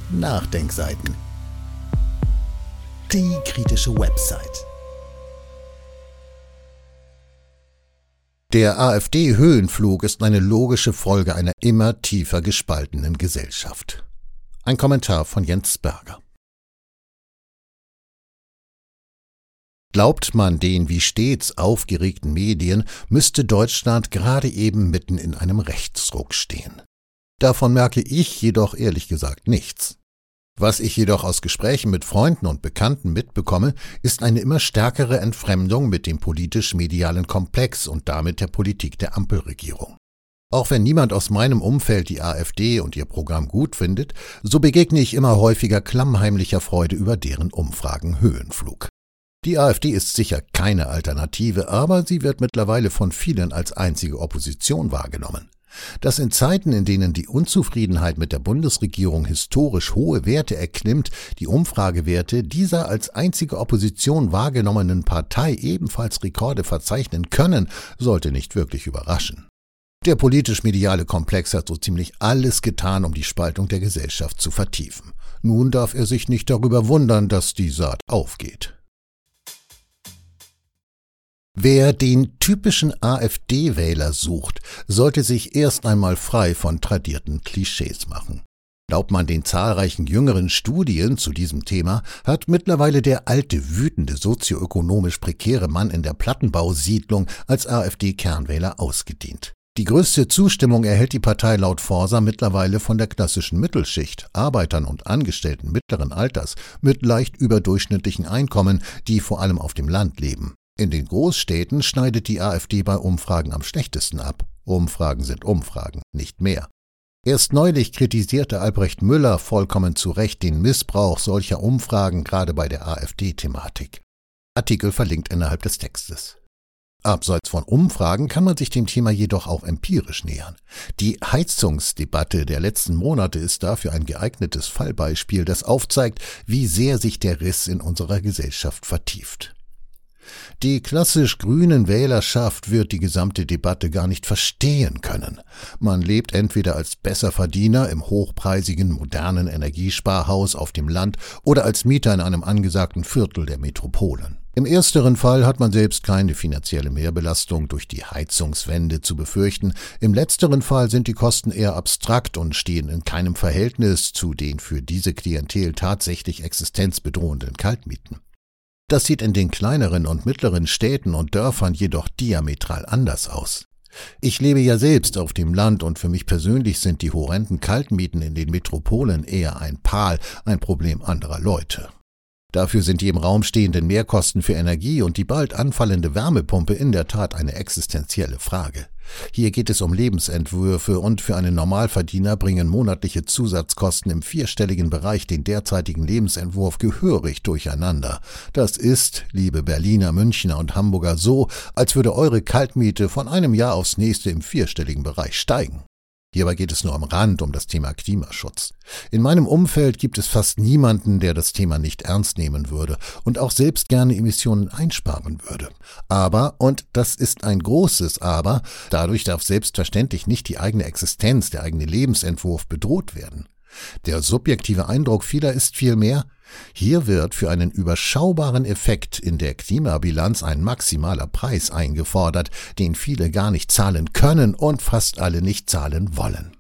Nachdenkseiten. Die kritische Website. Der AfD-Höhenflug ist eine logische Folge einer immer tiefer gespaltenen Gesellschaft. Ein Kommentar von Jens Berger. Glaubt man den wie stets aufgeregten Medien, müsste Deutschland gerade eben mitten in einem Rechtsruck stehen. Davon merke ich jedoch ehrlich gesagt nichts. Was ich jedoch aus Gesprächen mit Freunden und Bekannten mitbekomme, ist eine immer stärkere Entfremdung mit dem politisch-medialen Komplex und damit der Politik der Ampelregierung. Auch wenn niemand aus meinem Umfeld die AfD und ihr Programm gut findet, so begegne ich immer häufiger klammheimlicher Freude über deren Umfragen-Höhenflug. Die AfD ist sicher keine Alternative, aber sie wird mittlerweile von vielen als einzige Opposition wahrgenommen. Dass in Zeiten, in denen die Unzufriedenheit mit der Bundesregierung historisch hohe Werte erklimmt, die Umfragewerte dieser als einzige Opposition wahrgenommenen Partei ebenfalls Rekorde verzeichnen können, sollte nicht wirklich überraschen. Der politisch-mediale Komplex hat so ziemlich alles getan, um die Spaltung der Gesellschaft zu vertiefen. Nun darf er sich nicht darüber wundern, dass die Saat aufgeht. Wer den typischen AfD-Wähler sucht, sollte sich erst einmal frei von tradierten Klischees machen. Glaubt man den zahlreichen jüngeren Studien zu diesem Thema, hat mittlerweile der alte, wütende, sozioökonomisch prekäre Mann in der Plattenbausiedlung als AfD-Kernwähler ausgedient. Die größte Zustimmung erhält die Partei laut Forsa mittlerweile von der klassischen Mittelschicht, Arbeitern und Angestellten mittleren Alters mit leicht überdurchschnittlichen Einkommen, die vor allem auf dem Land leben. In den Großstädten schneidet die AfD bei Umfragen am schlechtesten ab. Umfragen sind Umfragen, nicht mehr. Erst neulich kritisierte Albrecht Müller vollkommen zu Recht den Missbrauch solcher Umfragen gerade bei der AfD-Thematik. Artikel verlinkt innerhalb des Textes. Abseits von Umfragen kann man sich dem Thema jedoch auch empirisch nähern. Die Heizungsdebatte der letzten Monate ist dafür ein geeignetes Fallbeispiel, das aufzeigt, wie sehr sich der Riss in unserer Gesellschaft vertieft. Die klassisch grünen Wählerschaft wird die gesamte Debatte gar nicht verstehen können. Man lebt entweder als Besserverdiener im hochpreisigen, modernen Energiesparhaus auf dem Land oder als Mieter in einem angesagten Viertel der Metropolen. Im ersteren Fall hat man selbst keine finanzielle Mehrbelastung durch die Heizungswende zu befürchten. Im letzteren Fall sind die Kosten eher abstrakt und stehen in keinem Verhältnis zu den für diese Klientel tatsächlich existenzbedrohenden Kaltmieten. Das sieht in den kleineren und mittleren Städten und Dörfern jedoch diametral anders aus. Ich lebe ja selbst auf dem Land und für mich persönlich sind die horrenden Kaltmieten in den Metropolen eher ein Problem anderer Leute. Dafür sind die im Raum stehenden Mehrkosten für Energie und die bald anfallende Wärmepumpe in der Tat eine existenzielle Frage. Hier geht es um Lebensentwürfe und für einen Normalverdiener bringen monatliche Zusatzkosten im vierstelligen Bereich den derzeitigen Lebensentwurf gehörig durcheinander. Das ist, liebe Berliner, Münchner und Hamburger, so, als würde eure Kaltmiete von einem Jahr aufs nächste im vierstelligen Bereich steigen. Hierbei geht es nur am Rand um das Thema Klimaschutz. In meinem Umfeld gibt es fast niemanden, der das Thema nicht ernst nehmen würde und auch selbst gerne Emissionen einsparen würde. Aber, und das ist ein großes Aber, dadurch darf selbstverständlich nicht die eigene Existenz, der eigene Lebensentwurf bedroht werden. Der subjektive Eindruck vieler ist vielmehr, hier wird für einen überschaubaren Effekt in der Klimabilanz ein maximaler Preis eingefordert, den viele gar nicht zahlen können und fast alle nicht zahlen wollen.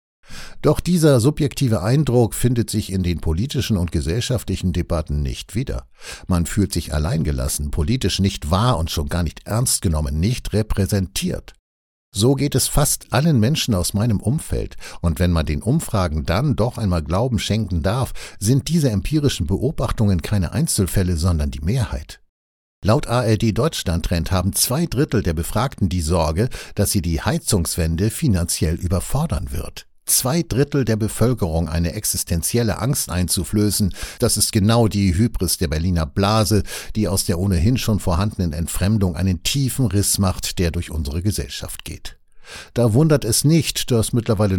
Doch dieser subjektive Eindruck findet sich in den politischen und gesellschaftlichen Debatten nicht wieder. Man fühlt sich alleingelassen, politisch nicht wahr und schon gar nicht ernst genommen, nicht repräsentiert. So geht es fast allen Menschen aus meinem Umfeld, und wenn man den Umfragen dann doch einmal Glauben schenken darf, sind diese empirischen Beobachtungen keine Einzelfälle, sondern die Mehrheit. Laut ARD Deutschland Trend haben 2/3 der Befragten die Sorge, dass sie die Heizungswende finanziell überfordern wird. 2/3 der Bevölkerung eine existenzielle Angst einzuflößen, das ist genau die Hybris der Berliner Blase, die aus der ohnehin schon vorhandenen Entfremdung einen tiefen Riss macht, der durch unsere Gesellschaft geht. Da wundert es nicht, dass mittlerweile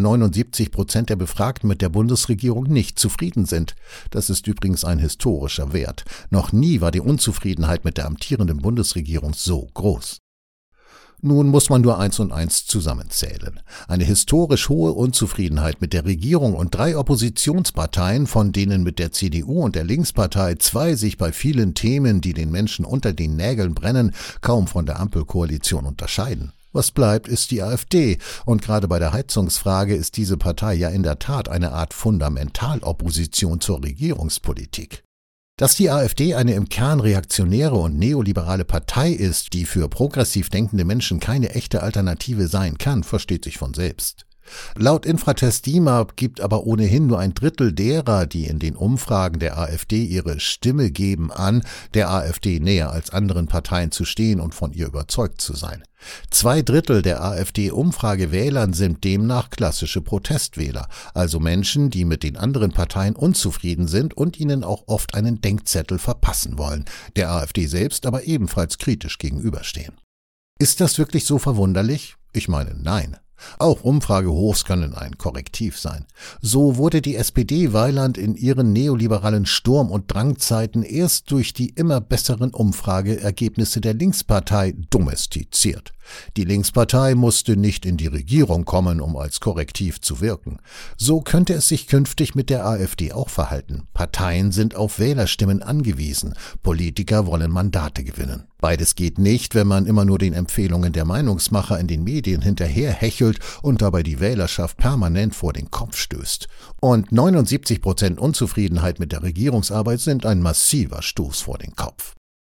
79% der Befragten mit der Bundesregierung nicht zufrieden sind. Das ist übrigens ein historischer Wert. Noch nie war die Unzufriedenheit mit der amtierenden Bundesregierung so groß. Nun muss man nur 1 und 1 zusammenzählen. Eine historisch hohe Unzufriedenheit mit der Regierung und 3 Oppositionsparteien, von denen mit der CDU und der Linkspartei 2 sich bei vielen Themen, die den Menschen unter den Nägeln brennen, kaum von der Ampelkoalition unterscheiden. Was bleibt, ist die AfD, und gerade bei der Heizungsfrage ist diese Partei ja in der Tat eine Art Fundamentalopposition zur Regierungspolitik. Dass die AfD eine im Kern reaktionäre und neoliberale Partei ist, die für progressiv denkende Menschen keine echte Alternative sein kann, versteht sich von selbst. Laut Infratest DIMAP gibt aber ohnehin nur 1/3 derer, die in den Umfragen der AfD ihre Stimme geben, an, der AfD näher als anderen Parteien zu stehen und von ihr überzeugt zu sein. 2/3 der AfD-Umfragewählern sind demnach klassische Protestwähler, also Menschen, die mit den anderen Parteien unzufrieden sind und ihnen auch oft einen Denkzettel verpassen wollen, der AfD selbst aber ebenfalls kritisch gegenüberstehen. Ist das wirklich so verwunderlich? Ich meine, nein. Auch Umfragehochs können ein Korrektiv sein. So wurde die SPD-Weiland in ihren neoliberalen Sturm- und Drangzeiten erst durch die immer besseren Umfrageergebnisse der Linkspartei domestiziert. Die Linkspartei musste nicht in die Regierung kommen, um als Korrektiv zu wirken. So könnte es sich künftig mit der AfD auch verhalten. Parteien sind auf Wählerstimmen angewiesen. Politiker wollen Mandate gewinnen. Beides geht nicht, wenn man immer nur den Empfehlungen der Meinungsmacher in den Medien hinterherhechelt und dabei die Wählerschaft permanent vor den Kopf stößt. Und 79% Unzufriedenheit mit der Regierungsarbeit sind ein massiver Stoß vor den Kopf.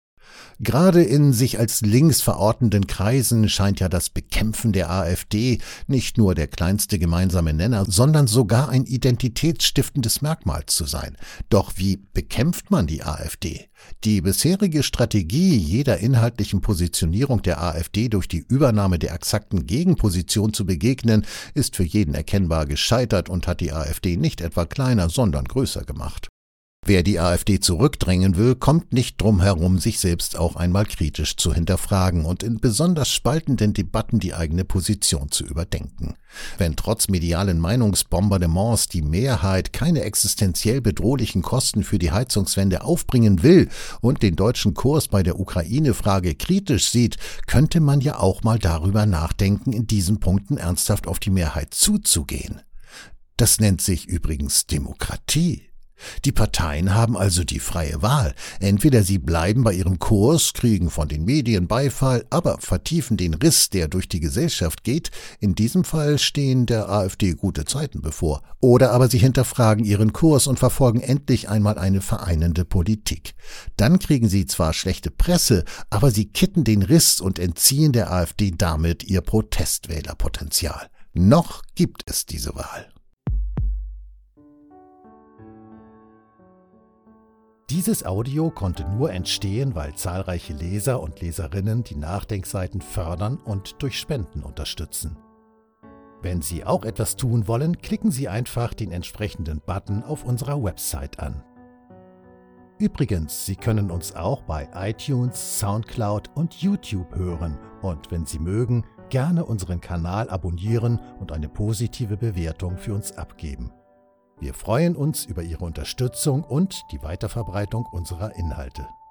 Gerade in sich als links verortenden Kreisen scheint ja das Bekämpfen der AfD nicht nur der kleinste gemeinsame Nenner, sondern sogar ein identitätsstiftendes Merkmal zu sein. Doch wie bekämpft man die AfD? Die bisherige Strategie jeder inhaltlichen Positionierung der AfD durch die Übernahme der exakten Gegenposition zu begegnen, ist für jeden erkennbar gescheitert und hat die AfD nicht etwa kleiner, sondern größer gemacht. Wer die AfD zurückdrängen will, kommt nicht drum herum, sich selbst auch einmal kritisch zu hinterfragen und in besonders spaltenden Debatten die eigene Position zu überdenken. Wenn trotz medialen Meinungsbombardements die Mehrheit keine existenziell bedrohlichen Kosten für die Heizungswende aufbringen will und den deutschen Kurs bei der Ukraine-Frage kritisch sieht, könnte man ja auch mal darüber nachdenken, in diesen Punkten ernsthaft auf die Mehrheit zuzugehen. Das nennt sich übrigens Demokratie. Die Parteien haben also die freie Wahl. Entweder sie bleiben bei ihrem Kurs, kriegen von den Medien Beifall, aber vertiefen den Riss, der durch die Gesellschaft geht. In diesem Fall stehen der AfD gute Zeiten bevor. Oder aber sie hinterfragen ihren Kurs und verfolgen endlich einmal eine vereinende Politik. Dann kriegen sie zwar schlechte Presse, aber sie kitten den Riss und entziehen der AfD damit ihr Protestwählerpotenzial. Noch gibt es diese Wahl. Dieses Audio konnte nur entstehen, weil zahlreiche Leser und Leserinnen die Nachdenkseiten fördern und durch Spenden unterstützen. Wenn Sie auch etwas tun wollen, klicken Sie einfach den entsprechenden Button auf unserer Website an. Übrigens, Sie können uns auch bei iTunes, Soundcloud und YouTube hören und wenn Sie mögen, gerne unseren Kanal abonnieren und eine positive Bewertung für uns abgeben. Wir freuen uns über Ihre Unterstützung und die Weiterverbreitung unserer Inhalte.